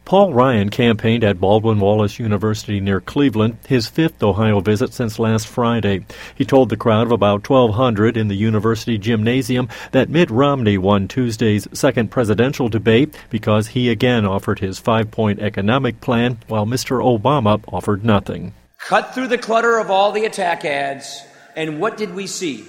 Paul Ryan campaigned at Baldwin-Wallace University near Cleveland, his fifth Ohio visit since last Friday. He told the crowd of about 1,200 in the university gymnasium that Mitt Romney won Tuesday's second presidential debate because he again offered his 5-point economic plan, while Mr. Obama offered nothing. Cut through the clutter of all the attack ads, and what did we see?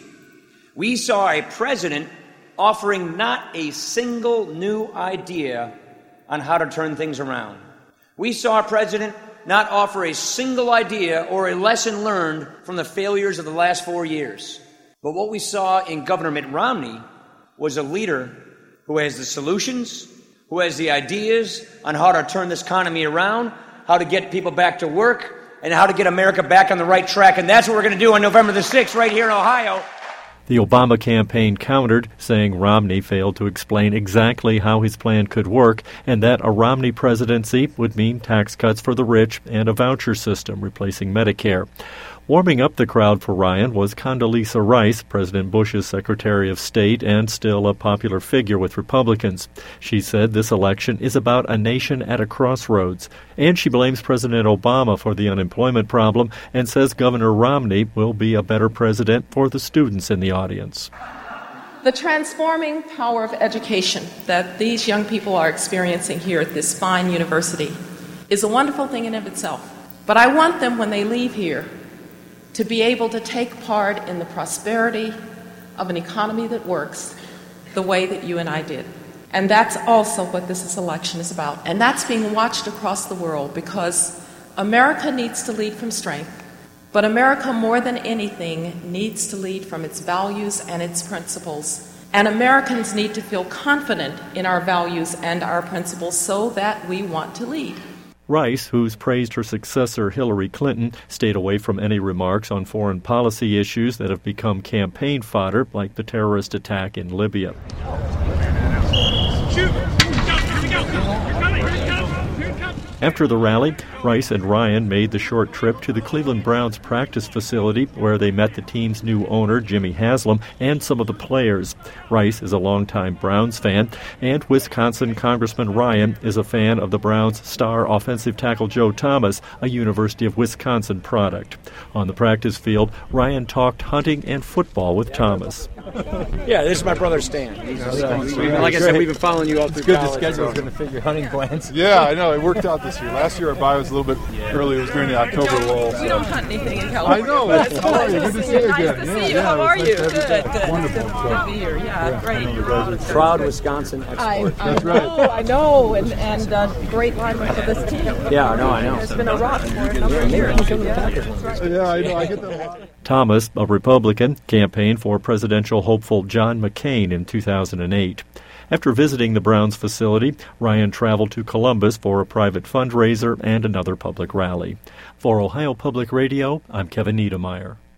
We saw a president offering not a single new idea on how to turn things around. We saw a president not offer a single idea or a lesson learned from the failures of the last 4 years. But what we saw in Governor Mitt Romney was a leader who has the solutions, who has the ideas on how to turn this economy around, how to get people back to work, and how to get America back on the right track. And that's what we're going to do on November the 6th right here in Ohio. The Obama campaign countered, saying Romney failed to explain exactly how his plan could work and that a Romney presidency would mean tax cuts for the rich and a voucher system replacing Medicare. Warming up the crowd for Ryan was Condoleezza Rice, President Bush's Secretary of State and still a popular figure with Republicans. She said this election is about a nation at a crossroads, and she blames President Obama for the unemployment problem and says Governor Romney will be a better president for the students in the audience. The transforming power of education that these young people are experiencing here at this fine university is a wonderful thing in and of itself. But I want them, when they leave here, to be able to take part in the prosperity of an economy that works the way that you and I did. And that's also what this election is about. And that's being watched across the world because America needs to lead from strength. But America, more than anything, needs to lead from its values and its principles. And Americans need to feel confident in our values and our principles so that we want to lead. Rice, who's praised her successor Hillary Clinton, stayed away from any remarks on foreign policy issues that have become campaign fodder, like the terrorist attack in Libya. Shoot! After the rally, Rice and Ryan made the short trip to the Cleveland Browns practice facility where they met the team's new owner, Jimmy Haslam, and some of the players. Rice is a longtime Browns fan, and Wisconsin Congressman Ryan is a fan of the Browns' star offensive tackle Joe Thomas, a University of Wisconsin product. On the practice field, Ryan talked hunting and football with Thomas. Yeah, this is my brother Stan. Like I said, we've been following you all through college. Good, the schedule's going to fit your hunting plans. Yeah, I know. It worked out this year. Last year our bye was a little bit early. It was during the October lull. We don't hunt anything in California. I know. How are you? Good to see you again. Nice to see you. How are you? Good. Wonderful. Good to be here. Yeah, great. Proud Wisconsin export. That's right. I know. And great lineman for this team. Yeah, I know. It's been a rock for a number of years. Yeah, I know. I get that a lot. Thomas, a Republican, campaigned for presidential hopeful John McCain in 2008. After visiting the Browns facility, Ryan traveled to Columbus for a private fundraiser and another public rally. For Ohio Public Radio, I'm Kevin Niedermeyer.